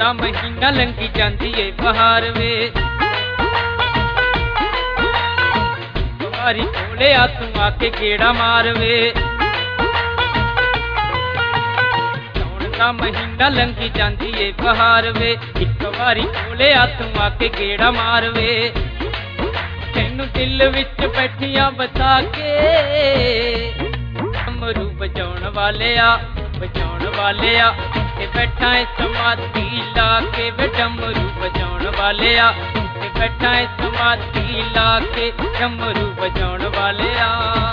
ਦਾ ਮਹੀਨਾ ਲੰਘੀ ਜਾਂਦੀ ਏ ਬਹਾਰ ਵੇ ਵਾਰੀ ਕੋਲੇ ਆ ਤੂੰ ਆ ਕੇ ਗੇੜਾ ਮਾਰ ਵੇ ਸਾਉਣ ਦਾ ਮਹੀਨਾ ਲੰਘੀ ਜਾਂਦੀ ਏ ਬਹਾਰ ਵੇ ਇੱਕ ਵਾਰੀ ਕੋਲੇ ਆ ਤੂੰ ਆ ਕੇ ਗੇੜਾ ਮਾਰ ਵੇ ਤੈਨੂੰ ਦਿਲ ਵਿੱਚ ਬੈਠੀਆਂ ਬਸਾ ਕੇ ਡਮਰੂ ਵਜਾਉਣ ਵਾਲਿਆ ਤੇ ਬੈਠਾ ਏ ਸਮਾਧੀ ਲਾ ਕੇ ਵੇ ਡਮਰੂ ਵਜਾਉਣ ਵਾਲਿਆ ਤੇ ਬੈਠਾ ਏ ਸਮਾਧੀ ਲਾ ਕੇ ਡਮਰੂ ਵਜਾਉਣ ਵਾਲਿਆ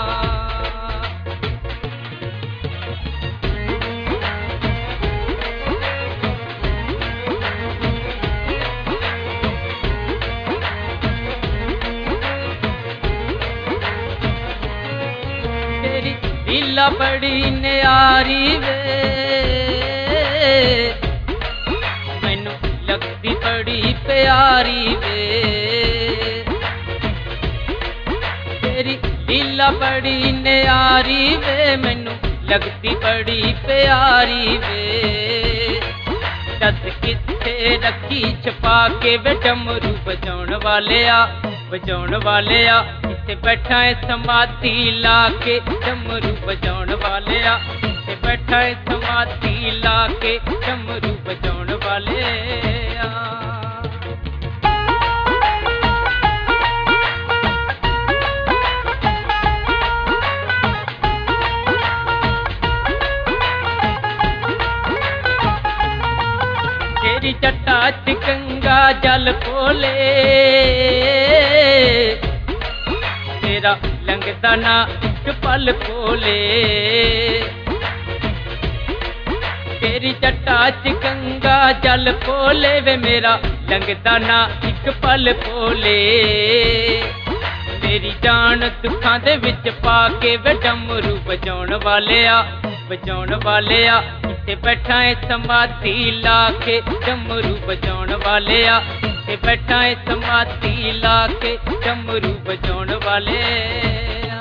तेरी लीला बड़ी न्यारी वे मैनू लगती बड़ी प्यारी वे तेरी लीला बड़ी न्यारी वे मैनू लगती बड़ी प्यारी वे दस किथे रखी छपा के वे डमरू बजाउण वालिया इत्थे बैठा है समाधि ला के डमरू बजाउण वालिया इत्थे बैठा है समाधि ला के डमरू बजाउण वालिया तेरी जटा च गंगा जल कोले तेरा लंघदा ना एक पल कोले तेरी जटा च गंगा जल कोले वे मेरा लंघदा ना एक पल कोले तेरी जान दुखां दे विच पा के वे डमरू बजाउण वालिया इत्थे बैठा है समाधि ला के डमरू बजाउण वालिया इत्थे बैठा है समाधि ला के डमरू बजाउण वालिया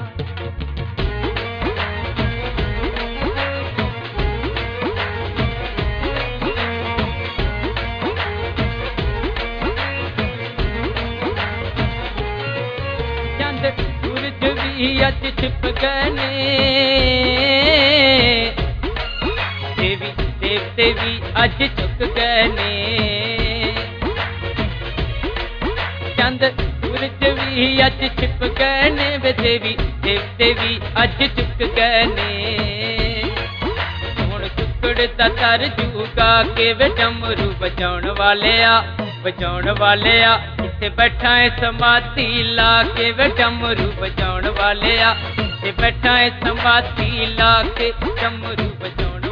चंद सूरज भी अज छिप गए ने देवते भी अज झुक गए ने चंद सूरज भी अज छिप गए ने वे देवते भी अज झुक गए ने हुण टुकड़ दा तर जूगा के वे डमरू बजाउण वालिया इत्थे बैठा है समाधि ला के वे डमरू बजाउण वालिया इत्थे बैठा है समाधि ला के डमरू बजाउण